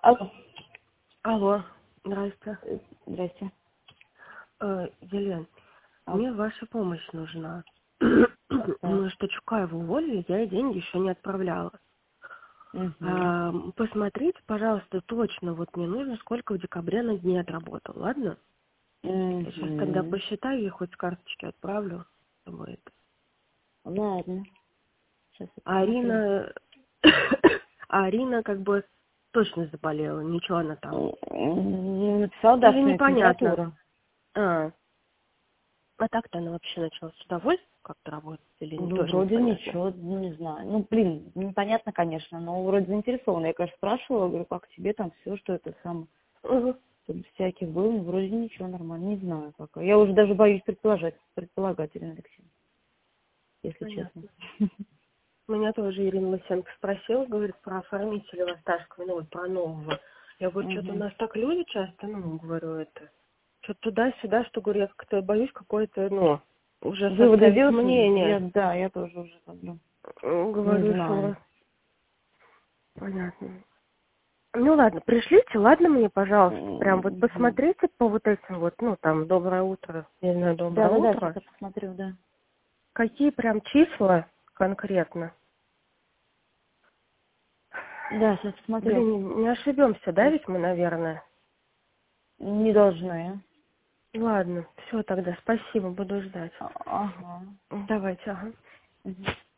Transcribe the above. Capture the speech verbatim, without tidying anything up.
Алло. Алло, здрасте. Э, Здрасте. Э, Елена, А, мне ваша помощь нужна. так. Потому что Чукаева уволили, я ей деньги еще не отправляла. Угу. А, посмотрите, пожалуйста, точно, вот мне нужно, сколько в декабре на дне отработал, ладно? Я сейчас тогда Угу. посчитаю и хоть с карточки отправлю. Чтобы это. Ладно. Сейчас я А посмотрю. Арина... а Арина как бы точно заболела, ничего она там. Ну, написал, да, Или что у нее непонятно. температура. А, а так-то она вообще начала с удовольствием как-то работать или не, Ну, тоже вроде непонятно. ничего, ну, не знаю. Ну, блин, непонятно, конечно, но вроде заинтересована. Я, конечно, спрашивала, говорю, как тебе там все, что это сам, Угу. там всяких было, ну, вроде ничего, нормально, не знаю пока. Я уже даже боюсь предположить, предполагать, Ирина Алексеевна, если честно. Понятно. Меня тоже Ирина Лысенко спросила, говорит, про оформителя Восташского, ну вот про нового. Я говорю, что-то у Угу. нас так люди часто, ну, говорю, это, что-то туда-сюда, что, говорю, я как-то боюсь какое-то, ну, уже Выводы составить делать, я, мнение. да, я тоже уже как бы М, не Говорю, знаю. что понятно. Ну ладно, пришлите, ладно мне, пожалуйста, прям вот Мгм. посмотрите по вот этим вот, ну там, доброе утро, не знаю, Да, доброе да, да, сейчас утро. я посмотрю, да. Какие прям числа конкретно? Да, сейчас посмотрю. Блин, не ошибемся, да, Сейчас. ведь мы, наверное? Не должны. Ладно, все тогда, спасибо, буду ждать. А- Ага. Давайте, ага. Мгм.